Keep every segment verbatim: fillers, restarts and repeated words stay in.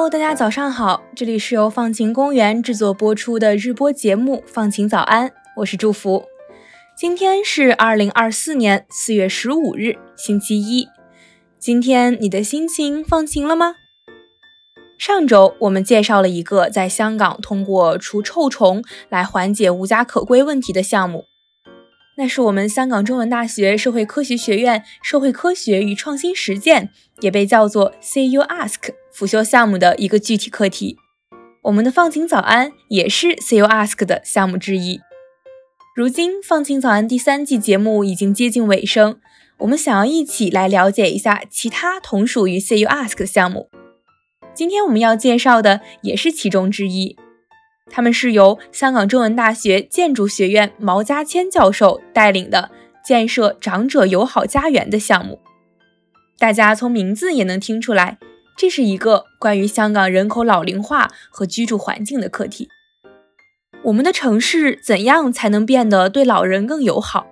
Hello， 大家早上好，这里是由放晴公园制作播出的日播节目《放晴早安》，我是祝福。今天是二零二四年四月十五日，星期一。今天你的心情放晴了吗？上周我们介绍了一个在香港通过除臭虫来缓解无家可归问题的项目，那是我们香港中文大学社会科学学院社会科学与创新实践，也被叫做 C U Ask 辅修项目的一个具体课题。我们的放晴早安也是 C U Ask 的项目之一。如今放晴早安第三季节目已经接近尾声，我们想要一起来了解一下其他同属于 C U Ask 的项目。今天我们要介绍的也是其中之一，他们是由香港中文大学建筑学院毛家谦教授带领的建设长者友好家园的项目。大家从名字也能听出来，这是一个关于香港人口老龄化和居住环境的课题。我们的城市怎样才能变得对老人更友好？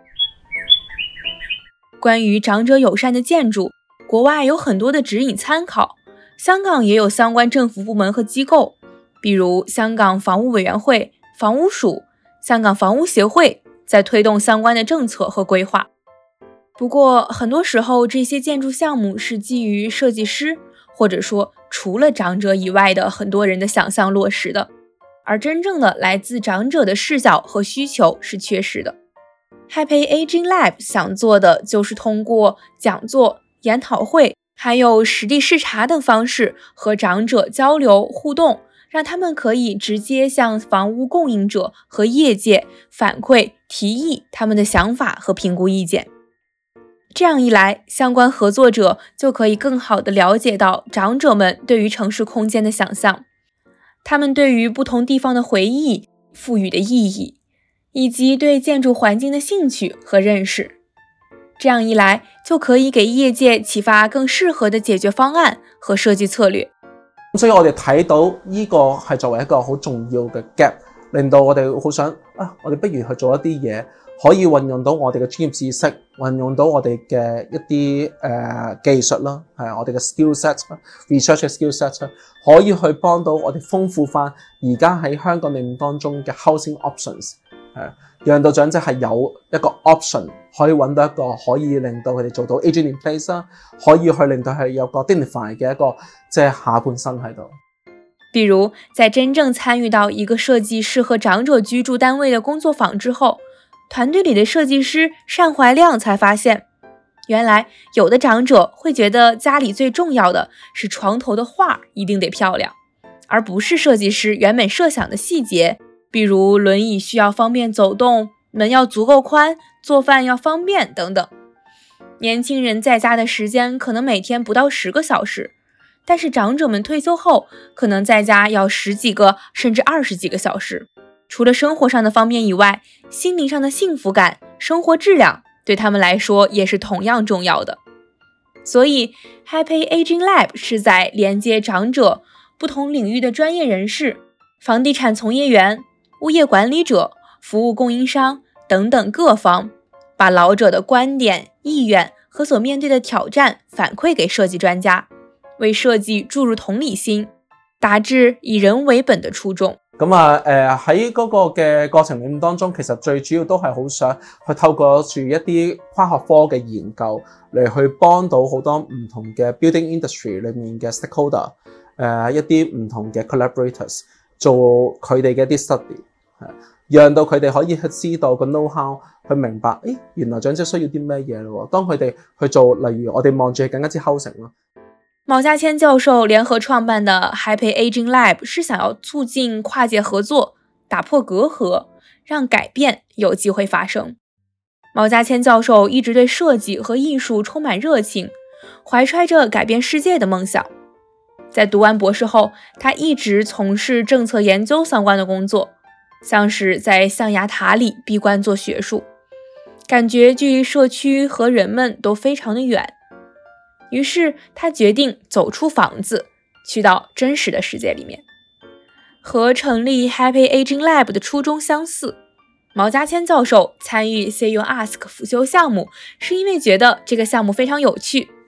关于长者友善的建筑，国外有很多的指引参考，香港也有相关政府部门和机构，比如香港房屋委员会、房屋署、香港房屋协会在推动相关的政策和规划。不过很多时候这些建筑项目是基于设计师或者说除了长者以外的很多人的想象落实的，而真正的来自长者的视角和需求是缺失的。 Happy Aging Lab 想做的就是通过讲座、研讨会还有实地视察等方式和长者交流互动，让他们可以直接向房屋供应者和业界反馈提议他们的想法和评估意见。这样一来，相关合作者就可以更好地了解到长者们对于城市空间的想象，他们对于不同地方的回忆赋予的意义，以及对建筑环境的興趣和認識。這樣一來，就可以給業界啟發更適合的解決方案和設計策略。 所以我哋睇到呢個係作為一個好重要嘅 gap， 令到我哋好想啊，我哋不如去做一啲嘢，可以運用到我哋嘅專業知識，運用到我哋嘅一啲誒、呃、技術啦，係我哋嘅 skill set、research 嘅 skill set， 可以去幫到我哋豐富翻而家喺香港領域當中嘅 housing options， 係讓到長者係有一個 option， 可以揾到一個可以令到佢哋做到 aging in place 啦，可以去令到佢有個 dignify 嘅一個即係下半生喺度。 比如在真正參與到一個設計適合長者居住單位的工作坊之後，團隊裡的設計師單懷亮才發現，原來有的長者會覺得家裡最重要的是床頭的畫一定得漂亮，而不是設計師原本設想的細節，比如輪椅需要方便走動，門要足夠寬，做飯要方便等等。年輕人在家的時間可能每天不到十個小時，但是長者們退休後可能在家要十幾個甚至二十幾個小時。除了生活上的方面以外，心靈上的幸福感、生活質量對他們來說也是同樣重要的。所以 Happy Aging Lab 是在連接長者、不同領域的專業人士、房地產從業員、物業管理者、服務供應商等等各方，把老者的觀點、意願和所面對的挑戰反饋給設計專家，為設計注入同理心，達至以人為本的初衷。 咁啊，誒喺嗰個嘅過程裏面當中，其實最主要都係好想去透過住一啲跨學科嘅研究嚟去幫到好多唔同嘅 building industry 裏面嘅 stakeholder， 誒、呃、一啲唔同嘅 collaborators 做佢哋嘅一啲 study， 讓到佢哋可以去知道個 know how， 去明白，誒原來長者需要啲咩嘢咯。當佢哋去做，例如我哋望住更加之 housing 咯。 毛家谦教授聯合創辦的 Happy Aging Lab 是想要促進跨界合作，打破隔閡，讓改變有機會發生。毛家谦教授一直對設計和藝術充滿熱情，懷揣着改變世界的夢想。在讀完博士後，他一直從事政策研究相關的工作，像是在象牙塔裡閉關做學術，感覺距離社區和人們都非常的遠。於是他決定走出房子，去到真實的世界裡面。和成立 Happy Aging Lab 的初衷相似，毛家谦教授參與 C U Ask 輔修項目，是因為覺得這個項目非常有趣。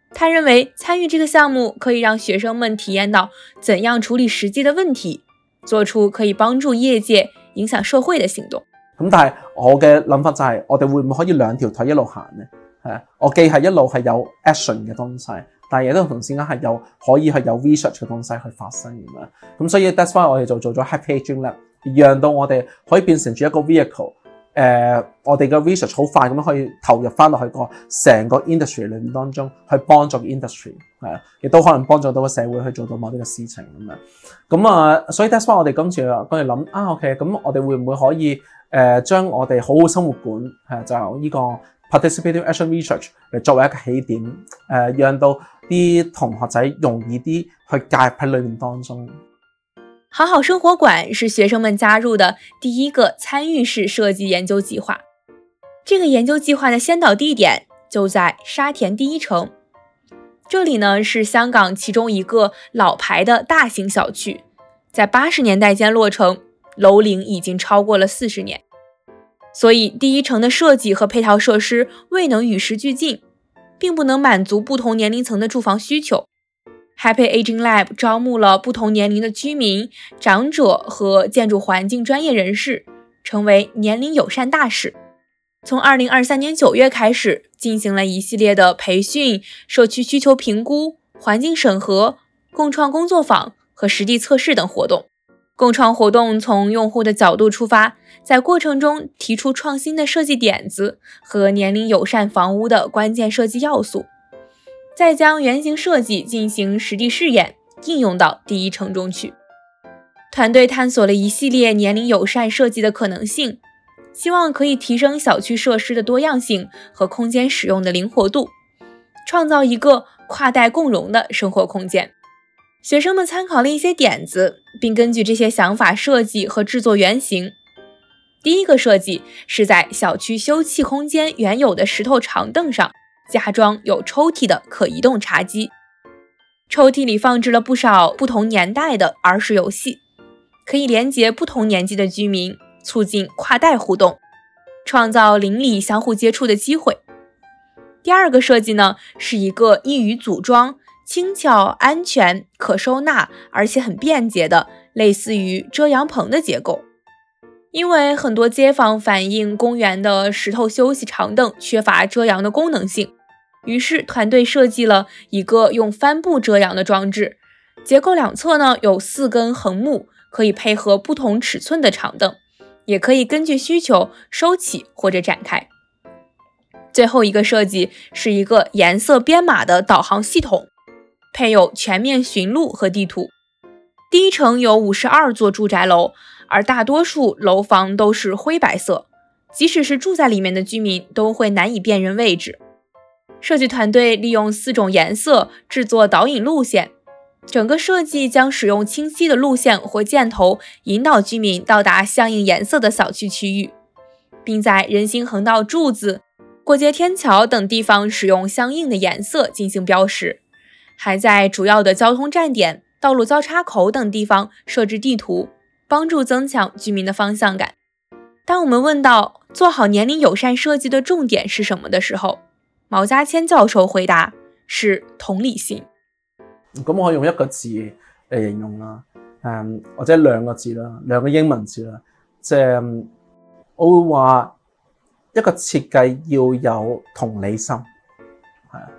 他认为参與這個項目可以讓學生們體驗到怎樣處理實際的問題，做出可以幫助業界、影響社會的行動。 咁但係我嘅諗法就係、是，我哋會唔會可以兩條腿一路行呢？係我既係一路係有 action 嘅東西，但係亦都同時間係有可以係有 research 嘅東西去發生咁樣。咁所以 that's why 我哋就做咗 Happy Aging Lab， 讓到我哋可以變成住一個 vehicle。誒、呃，我哋嘅 research 好快咁樣可以投入翻落去個成個 industry 裏面當中，去幫助 industry 係啊，亦都可能幫助到個社會去做到某啲嘅事情咁樣。咁啊，所以 that's why 我哋今次跟住諗啊 ，OK， 咁我哋會唔會可以誒、呃、將我哋好好生活館係就由呢個 participative action research 嚟作為一個起點，誒、呃，讓到啲同學仔容易啲去介入喺裏面當中。 好好生活館是學生們加入的第一個參與式設計研究計劃。這個研究計劃的先導地點就在沙田第一城。這裡呢是香港其中一個老牌的大型小區，在八十年代間落成，樓齡已經超過了四十年。所以第一城的設計和配套設施未能與時俱進，並不能滿足不同年齡層的住房需求。Happy Aging Lab 招募了不同年齡的居民、長者和建築環境專業人士，成為年齡友善大使。從二零二三年九月開始，進行了一系列的培訓、社區需求評估、環境審核、共創工作坊和實地測試等活動。共創活動從用戶的角度出發，在過程中提出創新的設計點子和年齡友善房屋的關鍵設計要素。再將原型設計進行實地試驗，應用到第一城中去。團隊探索了一系列年齡友善設計的可能性，希望可以提升小區設施的多樣性和空間使用的靈活度，創造一個跨代共融的生活空間。學生們參考了一些點子，並根據這些想法設計和製作原型。第一個設計是在小區休憩空間原有的石頭長凳上加裝有抽屜的可移動茶几，抽屜裡放置了不少不同年代的兒時遊戲，可以連接不同年紀的居民，促進跨代互動，創造鄰里相互接觸的機會。第二個設計呢，是一個易於組裝、輕巧、安全、可收納，而且很便捷的，類似於遮陽棚的結構。因為很多街坊反映公園的石頭休息長凳缺乏遮陽的功能性，於是團隊設計了一個用帆布遮陽的裝置，結構兩側呢有四根橫木，可以配合不同尺寸的長凳，也可以根據需求收起或者展開。最後一個設計是一個顏色編碼的導航系統，配有全面尋路和地圖。第一城有五十二座住宅樓，而大多數樓房都是灰白色，即使是住在裡面的居民都會難以辨認位置。設計團隊利用四種顏色製作導引路線，整個設計將使用清晰的路線或箭頭引導居民到達相應顏色的小區區域，並在人行橫道柱子、過街天橋等地方使用相應的顏色進行標識，還在主要的交通站點、道路交叉口等地方設置地圖，幫助增強居民的方向感。當我們問到做好年齡友善設計的重點是什麼的時候，毛家謙教授回答是同理心。 咁我可以用一個字嚟形容啦，誒或者兩個字啦，兩個英文字啦，即係我會話一個設計要有同理心，係啊。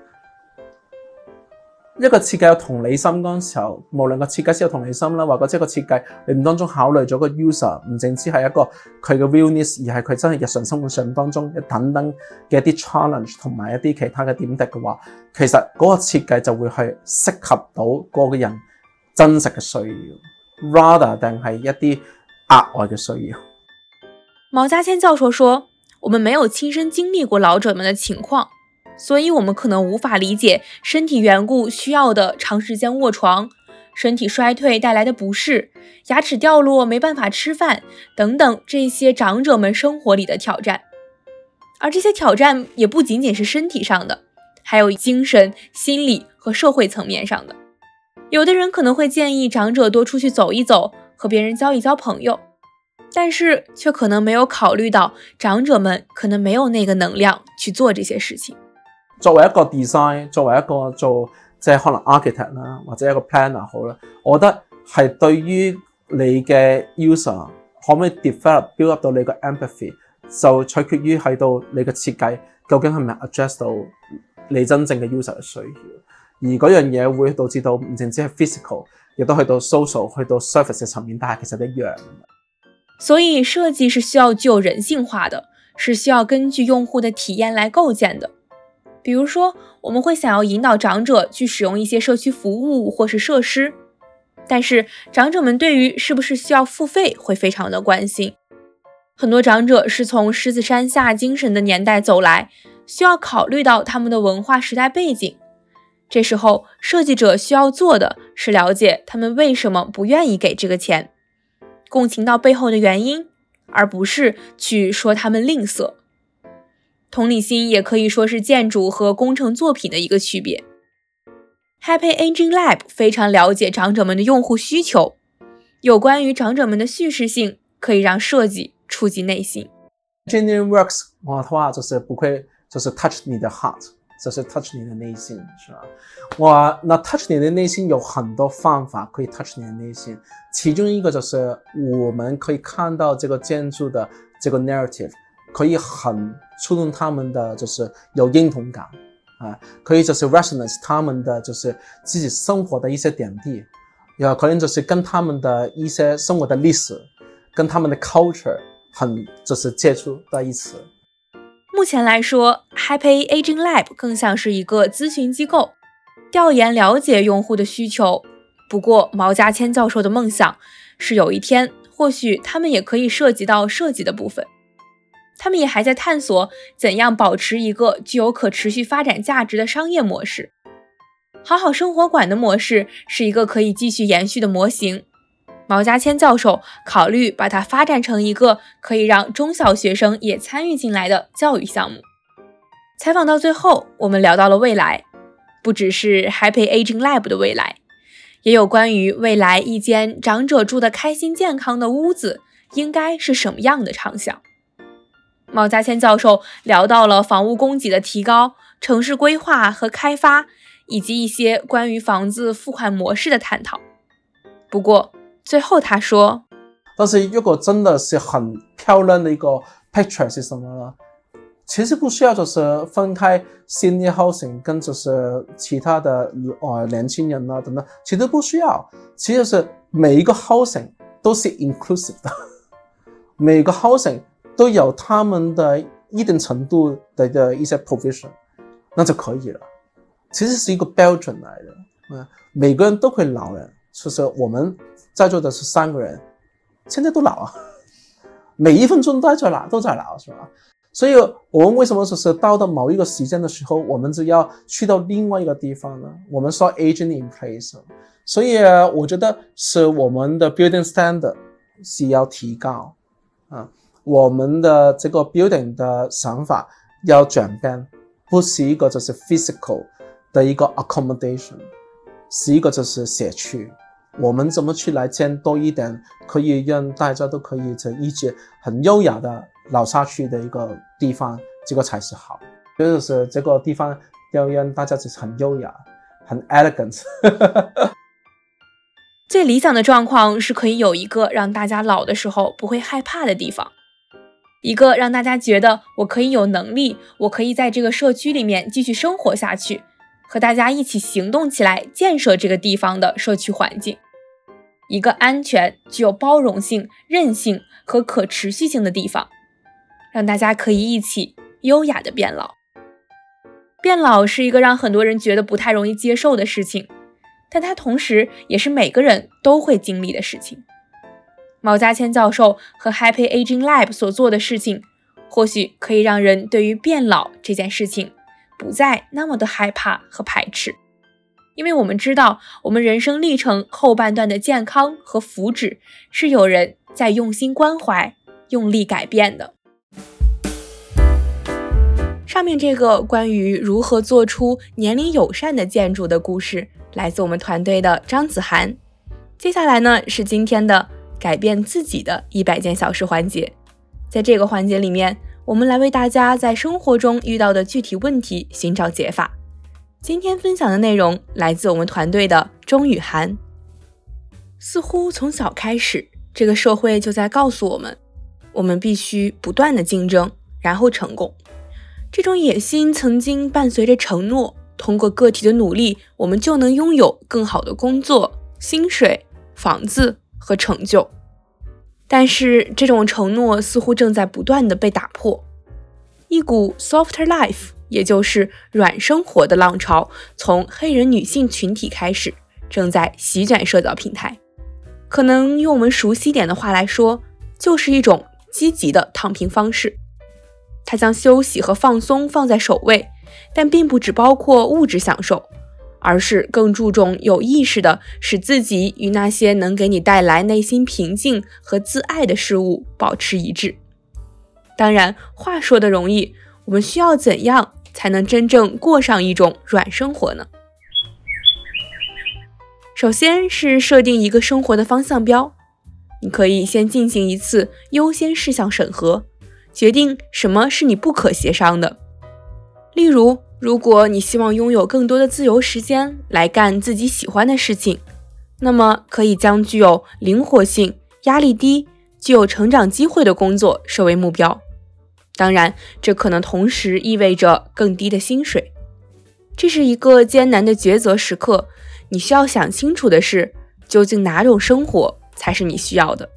一個設計有同理心嗰陣時候，無論個設計師有同理心啦，或者即係個設計你唔當中考慮咗個 user， 唔淨止係一個佢嘅 realness， 而係佢真係日常生活上當中一等等嘅一啲 challenge 同埋一啲其他嘅點滴嘅話，其實嗰個設計就會係適合到嗰個人真實嘅需要 ，rather 定係一啲額外嘅需要。 毛家謙教授說：我們沒有親身經歷過老者們的情況，所以我們可能無法理解身體緣故需要的長時間臥床，身體衰退帶來的不適，牙齒掉落沒辦法吃飯等等這些長者們生活裡的挑戰。而這些挑戰也不僅僅是身體上的，還有精神、心理和社會層面上的。有的人可能會建議長者多出去走一走，和別人交一交朋友，但是卻可能沒有考慮到長者們可能沒有那個能量去做這些事情。 作為一個 design， 作為一個做即係可能 architect 啦，或者一個 planner 好啦，我覺得係對於你嘅 user 可唔可以 develop build up 到你嘅 empathy， 就取決於喺到你嘅設計究竟係咪 address 到你真正嘅 user 嘅需要，而嗰樣嘢會導致到唔淨止係 physical， 亦都去到 social， 去到 service 嘅層面，但係其實一樣。 所以設計是需要具有人性化的，是需要根據用戶的體驗來構建的。比如說，我們會想要引導長者去使用一些社區服務或是設施，但是長者們對於是不是需要付費會非常的關心。很多長者是從獅子山下精神的年代走來，需要考慮到他們的文化時代背景。這時候，設計者需要做的是了解他們為什麼不願意給這個錢，共情到背後的原因，而不是去說他們吝嗇。同理心也可以說是建築和工程作品的一個區別。Happy Aging Lab 非常了解長者們的用戶需求，有關於長者們的敘事性可以讓設計觸及內心。 Engineering works 我的話就是不會就是 touch 你的 heart， 就是 touch 你的內心，是吧？我那 touch 你的內心有很多方法可以 touch 你的內心，其中一個就是我們可以看到這個建築的這個 narrative， 可以很觸動他們的就是有認同感啊，可以就是 resonance 他們的就是自己生活的一些點滴，有可能就是跟他們的一些生活的歷史，跟他們的 culture 很就是接觸在一起。 目前來說 Happy Aging Lab 更像是一個諮詢機構，調研了解用戶的需求。不過毛家謙教授的夢想是有一天或許他們也可以涉及到設計的部分。他們也還在探索怎樣保持一個具有可持續發展價值的商業模式。好好生活館的模式是一個可以繼續延續的模型。毛家謙教授考慮把它發展成一個可以讓中小學生也參與進來的教育項目。採訪到最後，我們聊到了未來，不只是 Happy Aging Lab 的未來，也有關於未來一間長者住得開心健康的屋子應該是什麼樣的場想。毛家謙教授聊到了房屋供給的提高、城市規劃和開發，以及一些關於房子付款模式的探討。不過最後他說， 但是如果真的是很漂亮的一個 picture 是什麼呢？其實不需要就是分開 senior housing 跟就是其他的呃年輕人啊等等，其實不需要，其實是每一個 housing 都是 inclusive 的，每個 housing 都有他們的一定程度的的一些 provision， 那就可以了。其實是一個標準來的，嗯，每個人都會老人，就是我們在座的是三個人，現在都老啊，每一分鐘都在老，都在老，是吧？所以我們為什麼就是到了某一個時間的時候，我們就要去到另外一個地方呢？我們說 aging in place， 所以我覺得是我們的 building standard 是要提高啊。我們的這個 building 的想法要轉變，不是一個就是 physical 的一個 accommodation， 是一個就是社區。我們怎麼去來建多一點，可以讓大家都可以在一直很優雅的老下去的一個地方，這個才是好。就是這個地方要讓大家就是很優雅，很 elegant。 最理想的狀況是可以有一個讓大家老的時候不會害怕的地方。一個讓大家覺得我可以有能力，我可以在這個社區裡面繼續生活下去，和大家一起行動起來建設這個地方的社區環境。一個安全、具有包容性、韌性和可持續性的地方，讓大家可以一起優雅地變老。變老是一個讓很多人覺得不太容易接受的事情，但它同時也是每個人都會經歷的事情。毛家謙教授和 Happy Aging Lab 所做的事情，或許可以讓人對於變老這件事情不再那麼的害怕和排斥，因為我們知道我們人生歷程後半段的健康和福祉是有人在用心關懷、用力改變的。上面這個關於如何做出年齡友善的建築的故事，來自我們團隊的張子涵。接下來呢，是今天的改變自己的一百件小事環節。在這個環節裡面， 我们来为大家在生活中遇到的具体问题寻找解法。今天分享的内容来自我们团队的钟雨涵。似乎从小开始，这个社会就在告诉我们，我们必须不断的竞争，然后成功。这种野心曾经伴随着承诺，通过个体的努力，我们就能拥有更好的工作、薪水、房子和成就。但是这种承诺似乎正在不断的被打破。一股 softer life， 也就是软生活的浪潮，从黑人女性群体开始，正在席卷社交平台。可能用我们熟悉一点的话来说，就是一种积极的躺平方式。它将休息和放松放在首位，但并不只包括物质享受，而是更注重有意识的使自己与那些能给你带来内心平静和自爱的事物保持一致。当然，话说的容易，我们需要怎样才能真正过上一种软生活呢？首先是设定一个生活的方向标，你可以先进行一次优先事项审核，决定什么是你不可协商的。例如，如果你希望拥有更多的自由时间来干自己喜欢的事情，那么可以将具有灵活性、压力低、具有成长机会的工作设为目标。当然，这可能同时意味着更低的薪水。这是一个艰难的抉择时刻，你需要想清楚的是，究竟哪种生活才是你需要的。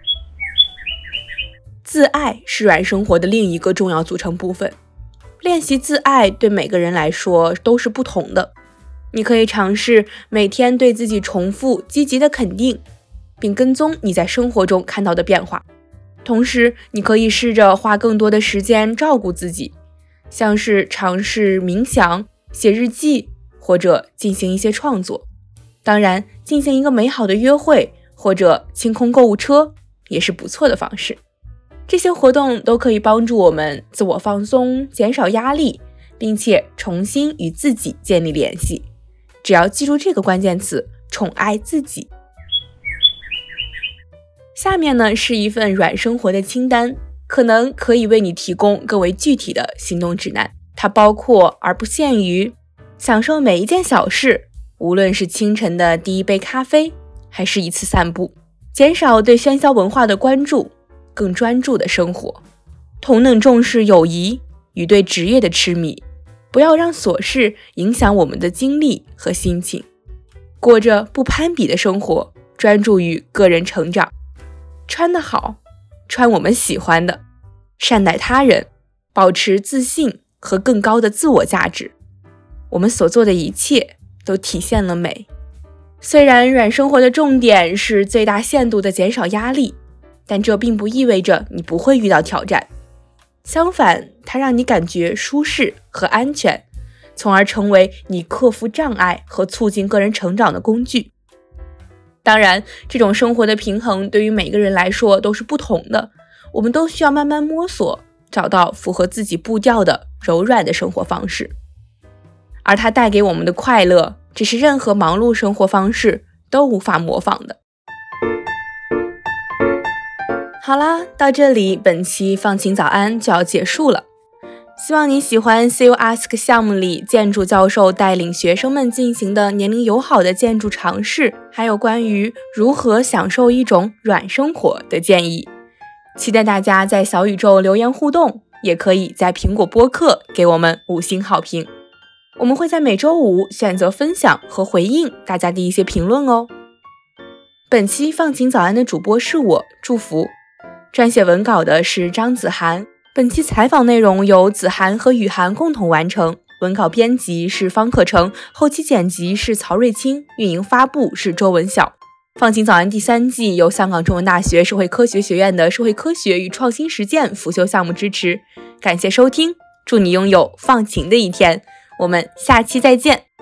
自爱是软生活的另一个重要组成部分。练习自爱对每个人来说都是不同的。你可以尝试每天对自己重复积极的肯定，并跟踪你在生活中看到的变化。同时，你可以试着花更多的时间照顾自己，像是尝试冥想、写日记，或者进行一些创作。当然，进行一个美好的约会，或者清空购物车，也是不错的方式。这些活动都可以帮助我们自我放松，减少压力，并且重新与自己建立联系。只要记住这个关键词，宠爱自己。下面呢是一份软生活的清单，可能可以为你提供更为具体的行动指南。它包括而不限于享受每一件小事，无论是清晨的第一杯咖啡，还是一次散步，减少对喧嚣文化的关注，更专注的生活，同等重视友谊与对职业的痴迷，不要让琐事影响我们的精力和心情，过着不攀比的生活，专注于个人成长，穿得好，穿我们喜欢的，善待他人，保持自信和更高的自我价值。我们所做的一切都体现了美。虽然软生活的重点是最大限度的减少压力，但这并不意味着你不会遇到挑战。相反，它让你感觉舒适和安全，从而成为你克服障碍和促进个人成长的工具。当然，这种生活的平衡对于每个人来说都是不同的，我们都需要慢慢摸索，找到符合自己步调的柔软的生活方式。而它带给我们的快乐，这是任何忙碌生活方式都无法模仿的。好啦，到这里本期放晴早安就要结束了。希望你喜欢 See You Ask 项目里建筑教授带领学生们进行的年龄友好的建筑尝试，还有关于如何享受一种软生活的建议。期待大家在小宇宙留言互动，也可以在苹果播客给我们五星好评。我们会在每周五选择分享和回应大家的一些评论哦。本期放晴早安的主播是我，祝福。撰写文稿的是张子涵。本期采访内容由子涵和雨涵共同完成，文稿编辑是方可成，后期剪辑是曹瑞清，运营发布是周文晓。放晴早安第三季由香港中文大学社会科学学院的社会科学与创新实践辅修项目支持。感谢收听，祝你拥有放晴的一天，我们下期再见。